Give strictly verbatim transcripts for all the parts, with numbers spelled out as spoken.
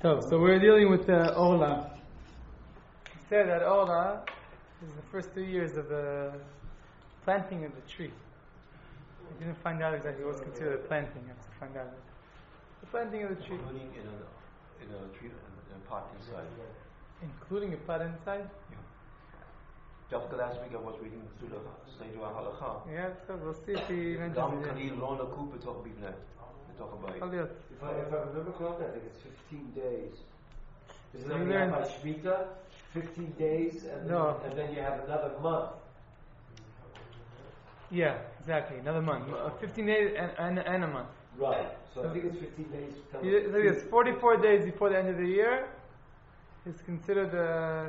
So, so we're dealing with the Orla. He said that Orla is the first two years of the planting of the tree. He didn't find out exactly what's considered a planting. I have to find out. The planting of the tree. Including in a, in a tree, in a pot inside. Including a pot inside? Yeah. Just last week I was reading through the Sejua Halakha. Yeah, so we'll see if he mentions it. If I, if I remember correctly, I think it's fifteen days. Isn't So that you we have learn- by Shemitah? fifteen days, and, No. then, and then you have another month. Yeah, exactly. Another month. Uh, fifteen days and, and, and a month. Right. So I think it's fifteen days. So it's forty-four days before the end of the year. It's considered a.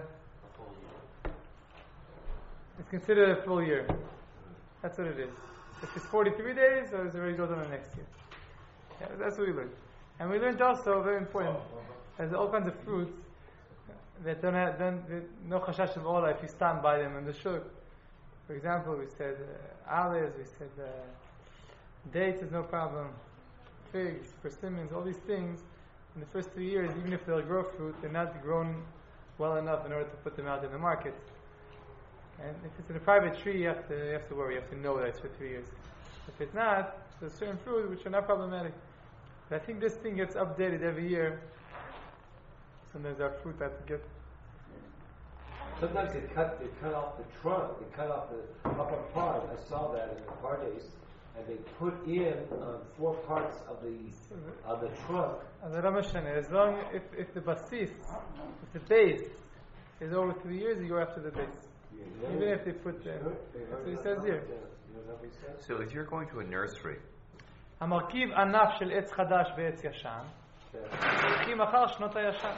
It's considered a full year. That's what it is. If it's forty-three days, or it already goes on the next year. Yeah, that's what we learned. And we learned also, very important, there's all kinds of fruits that don't have, don't, that no chashash of ola if you stand by them in the shuk. For example, we said uh, olives, we said uh, dates is no problem, figs, persimmons, all these things. In the first three years, even if they'll grow fruit, they're not grown well enough in order to put them out in the market. And if it's in a private tree, you have to you have to worry. You have to know that it's for three years. If it's not, there's certain fruit which are not problematic. But I think this thing gets updated every year. Sometimes our fruit have to get. Sometimes they cut they cut off the trunk, they cut off the upper part. I saw that in the pardes, and they put in um, four parts of the of the trunk. As a Ramashana, as long if if the basis, if the base is over three years, you go after the base. Yeah. Even if they put the, that's what he says here. So if you're going to a nursery, המרכיב ענף של עץ חדש ועץ ישן, הולכים אחר שנות הישן.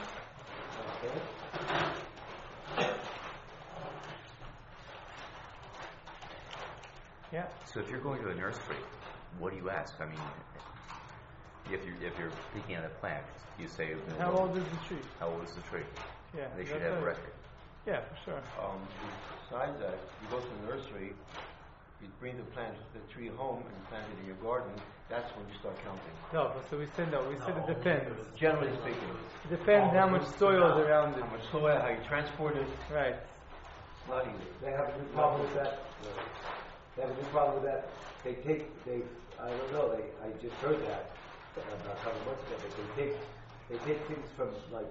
Yeah. so if you're going to a nursery, what do you ask? I mean, if you if you're picking out a plant, you say, How old is the tree? How old is the tree? Yeah. They should that's have a right. record. Yeah, for sure. Um, besides that, you go to the nursery, you bring the plant, the tree home and plant it in your garden, that's when you start counting. No, so we said no. We said it depends. Generally speaking. It depends how much soil is around it. How much soil, how you transport it, Right. it's not easy. They have a new problem with that. They have a new problem with that. They take, they, I don't know, they, I just heard that about a couple months ago, but they take, they take things from like,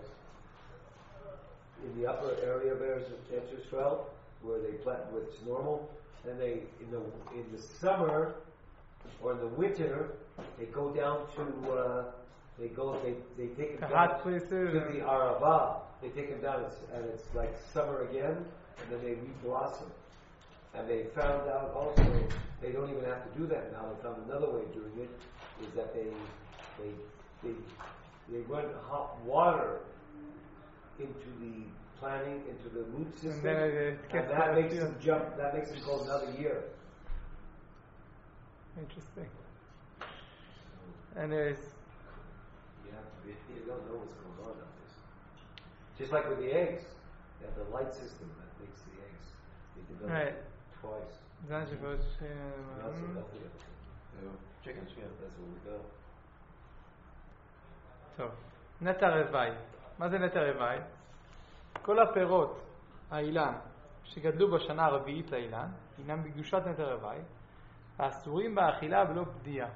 in the upper area of Eretz Yisrael, where they plant where it's normal, and they, in the, in the summer, or in the winter, they go down to, uh, they go, they, they take them The down hot places. to the Arava. They take them down, it's, and it's like summer again, and then they re-blossom. And they found out also they don't even have to do that now. They found another way of doing it, is that they they they they run hot water into the planting, into the root system, And then it and gets that out makes of them jump. That makes them go another year. Interesting. And there's You have to be. You don't know what's going on out there. Just like with the eggs, they have the light system that makes the eggs. They develop right. twice. That's about, uh, That's mm. what that's Yeah. Chickens, yeah. That's what we got. טוב, נטע רווי. מה זה נטע רווי? כל הפירות, האילן, שגדלו בשנה הרביעית לאילן, הינם בקדושת נטע רווי, האסורים באכילה בלא פדיעה.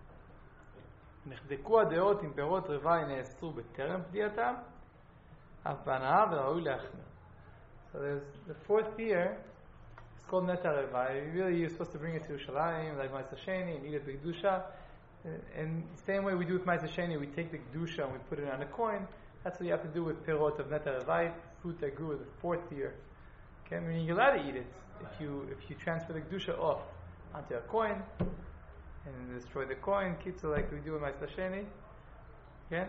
נחדקו הדעות אם פירות רווי נאסרו בטרם פדיעתם, אף בהנאה וראוי להחמיר. So there's the fourth year, it's called נטע רווי. Really, you're supposed to bring it to Yerushalayim, like Ma'aseh Sheni, and eat it b'kedusha. In the same way we do with Ma'aseh Sheni, we take the kedusha and we put it on a coin. That's what you have to do with pirot of Neta Ravai, fruit that grew in the fourth year. Okay, I mean you're allowed to eat it if you if you transfer the kedusha off onto a coin and destroy the coin, keep it like we do with Ma'aseh Sheni. Okay.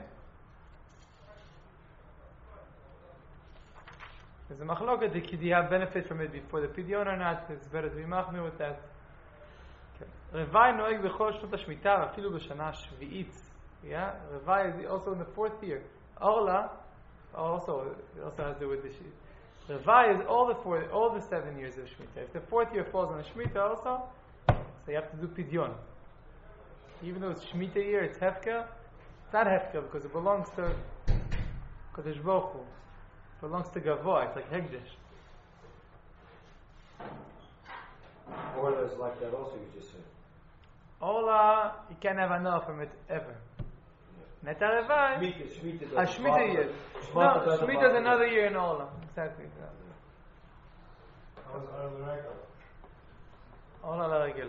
There's a machloket. Do you have benefit from it before the pidyon or not? It's better to be machmir with that. Revai noeg b'chol shnot hashmita, afilu b'shana shvi'it. Yeah, Revai is also in the fourth year. Orla also also has to do with the sheet. Revai is all the four, all the seven years of Shemitah. If the fourth year falls on the Shemitah also, so you have to do pidyon. Even though it's Shemitah year, it's hefker. It's not hefker because it belongs to Kodesh Baruch Hu. Belongs to Gavoy. It's like Hegdish. Or there's like that also you just said. Ola, you can't have enough from it ever. Neta Revai. Shemitah, Shemitah. Ah, Shemitah yes. No, Shemitah is another year in Ola. Exactly. I was out of the record. Ola la regel.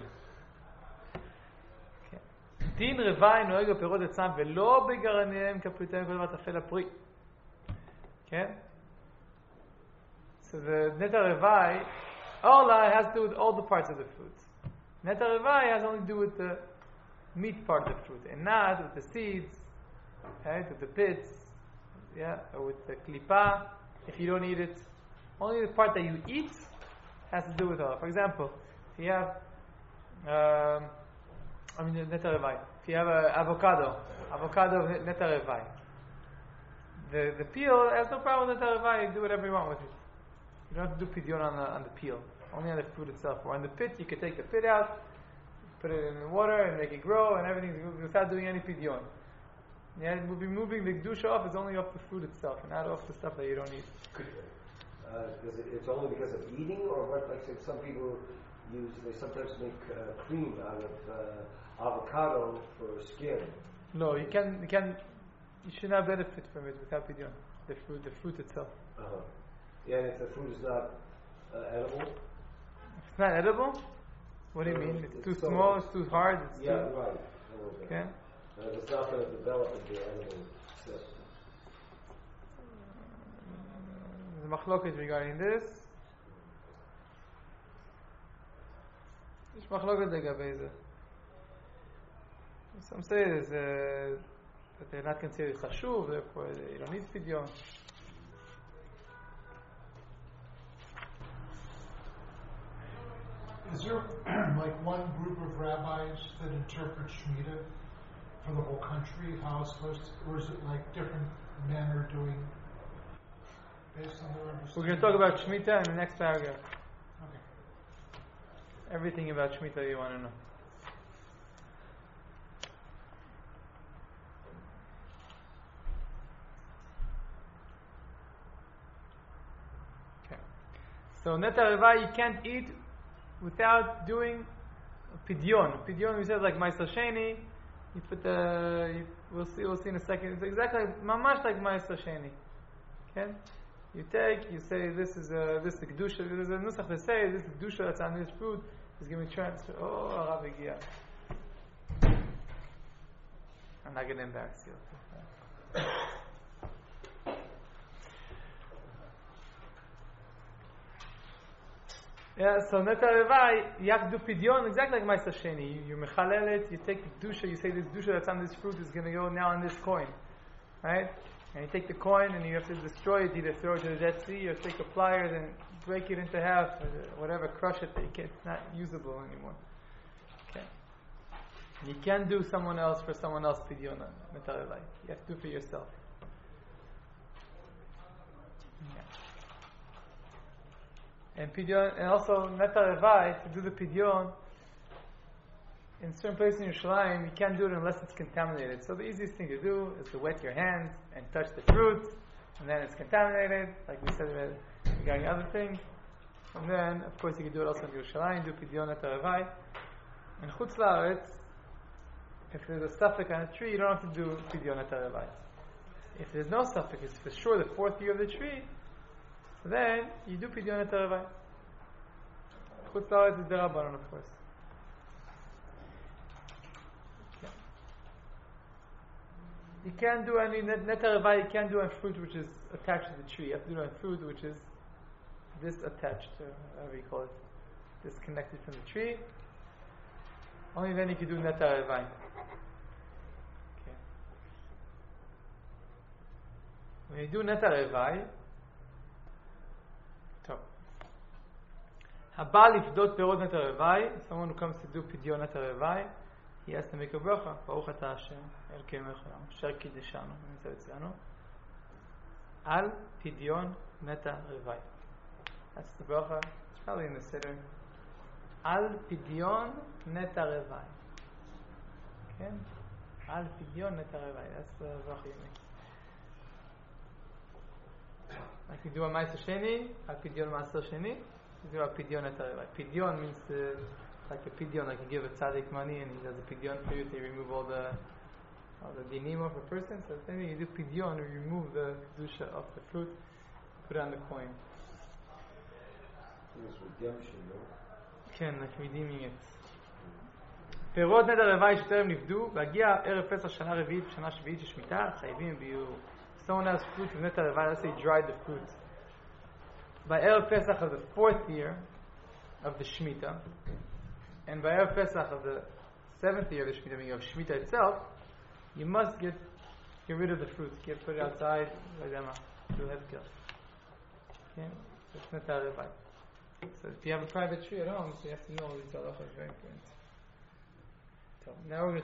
דין רווי נוהג בפירות עצמם ולא בגרעיניהם כפריטיהם כל דבר תפל הפרי. כן? So the neta revai, Ola has to do with all the parts of the fruit. Neta revai has only to do with the meat part of the fruit, and not with the seeds, right? With the pits, yeah, or with the klipa. If you don't eat it, only the part that you eat has to do with Ola. For example, if you have, um, I mean, neta revai. If you have an avocado, avocado neta revai, the the peel has no problem with neta revai. You do whatever you want with it. You don't have to do pidyon on the on the peel, only on the fruit itself. Or on the pit, you can take the pit out, put it in the water, and make it grow, and everything without doing any pidyon. Yeah, we'll be moving the kedusha off is only off the fruit itself, and not off the stuff that you don't eat. Uh, is it, it's only because of eating, or what? Like say, some people use, they sometimes make uh, cream out of uh, avocado for skin. No, you can you can you should not benefit from it without pidyon. The fruit, the fruit itself. Uh-huh. Yeah, and if the fruit is not uh, edible? If it's not edible? What do you Uh, mean? It's, it's too so- small, it's too hard, it's Yeah, too... right. A little bit. Okay? Uh, it's not going to develop into edible system. There's a machloket regarding this. יש מחלוקת לגבי זה. Some say is, uh, that they're not considered חשוב, therefore you don't need pidyon. Is there like one group of rabbis that interpret Shemitah for the whole country, how it's supposed to, or is it like different men are doing based on their understanding? We're going to talk about Shemitah in the next paragraph. Okay. Everything about Shemitah you want to know. Okay. So Neta Revai, you can't eat without doing pidyon. Pidyon, we said like Ma'aser Sheni. You put the, you, we'll see, we'll see in a second. It's exactly, mamash like Ma'aser Sheni. Okay? You take, you say this is a, this is the kedusha. There's a nusach that says this is kedusha that's on this fruit. It's giving transfer. Oh, Arav Egia. I'm not going to embarrass you. Yeah, so Neta Revai, you have to do pidyon exactly like Ma'aser Sheni. You, you mechalel it, you take the kedusha, you say this kedusha that's on this fruit is going to go now on this coin. Right? And you take the coin and you have to destroy it, either throw it to the Dead Sea or take a pliers and break it into half, or whatever, crush it, that you can't, it's not usable anymore. Okay. You can't do someone else for someone else pidyon on Neta Revai. You have to do for yourself. Yeah. And pidyon, and also Neta Revai, to do the pidyon, in certain places in Yerushalayim, you can't do it unless it's contaminated. So the easiest thing to do is to wet your hands and touch the fruit, and then it's contaminated, like we said regarding other things. And then, of course, you can do it also in Yerushalayim, do pidyon Neta Revai. In Chutz La'aretz, if there's a suffix on a tree, you don't have to do pidyon Neta Revai. If there's no suffix, it's for sure the fourth year of the tree, then you do pidyon Neta Revai. Chutz La'aretz is derabanan, of course. You can't do any Neta Revai, you can't do on fruit which is attached to the tree. You have to do it on fruit which is disattached, or whatever you call it, disconnected from the tree. Only then you can do Neta Revai. Okay. When you do Neta Revai, so Haba lifdot perot Neta Revai, someone who comes to do pidyon Neta Revai, he has to make a bracha. Baruch atah Hashem, Elkei melech haolam, asher kiddeshanu, נמצא אצלנו, על פדיון נטע רווי. That's the bracha. It's probably in the siddur. על פדיון נטע רווי. Okay? על פדיון נטע רווי. That's the bracha you make. Like you do a Ma'aser Sheni, a Pidyon Ma'aser Sheni, you do a Pidyon et Arevai. Pidyon means to, like a Pidyon, like you give a tzaddik money and he does a Pidyon for you to remove all the all the dinim of a person. So then you do Pidyon, you remove the kedusha of the fruit, put it on the coin. It's redemption, no? כן, like redeeming it. פירות נדר הלוואי שטרם נפדו, והגיע ערב פסח שנה רביעית ושנה שביעית של שמיטה, חייבים ביור. Someone has fruit from נדר הלוואי, let's say dried the fruit. By ערב פסח of the fourth year of the Shemitah, and by ערב פסח of the seventh year of the Shemitah, meaning of Shemitah itself, you must get get rid of the fruit, get put it outside, like that, to have kill. Okay, so it's נדר הלוואי. So if you have a private tree at home, so you have to know these halachas, very important. So now we're going to